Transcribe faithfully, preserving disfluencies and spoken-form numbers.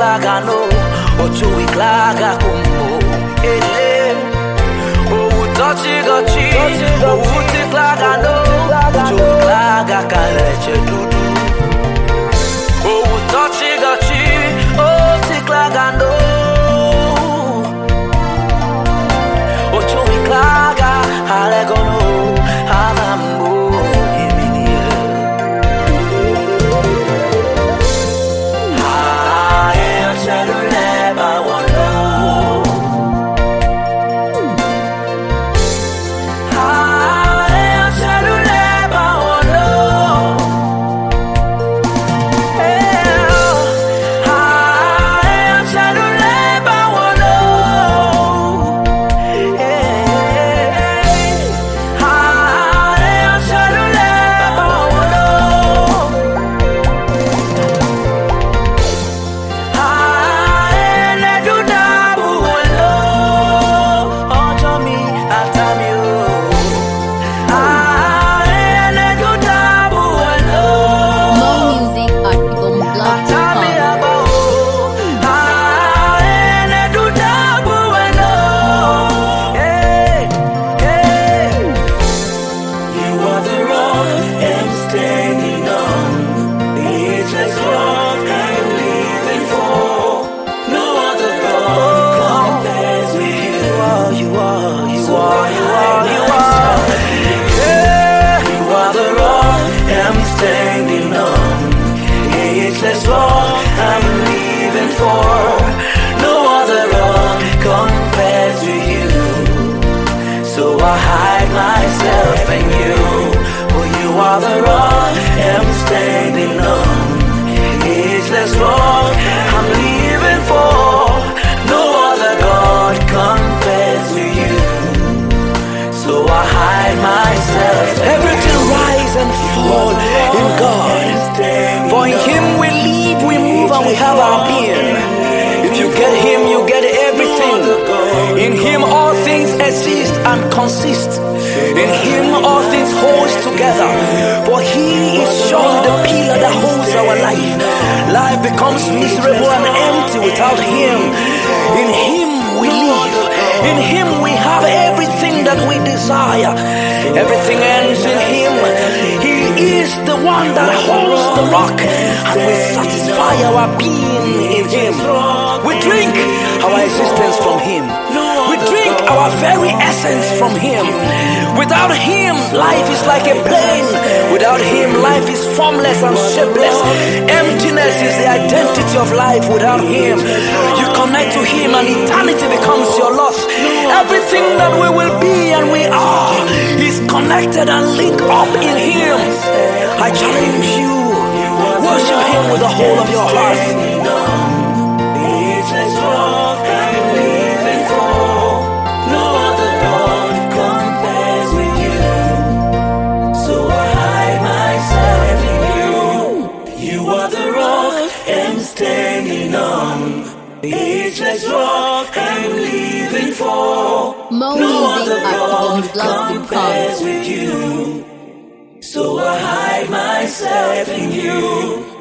tiklaga no, ocho iklaga kumbo. Ele, oh touchy gotchi, oh tiklaga no, ocho iklaga kaleche dudu. Oh touchy gotchi, oh tiklaga no, ocho iklaga halegono havambo. I hide myself in you, for you are the rock I'm standing on. Ageless rock I'm living for. No other God compares to you, so I hide myself. Everything rise and fall in God. For in Him we live, we move, and we have our being. If you get Him, you get everything. In Him all things exist and consist. In Him all things hold together. For He is surely the pillar that holds our life. Life becomes miserable and empty without Him. In Him we live. In Him we have everything that we desire. Everything ends in Him. He is the one that holds the rock, and we satisfy our being in Him. We drink our existence from Him. We drink our very essence from Him. Without Him, life is like a plane. Without Him, life is formless and shapeless. Emptiness is the identity of life. Without Him, you connect to Him and eternity becomes your loss. Everything that we will be and we are is connected and linked up in Him. I challenge you, worship Him with the whole of your heart. Ageless rock I'm living for. Mo No other music God compares with you, so I hide myself in you.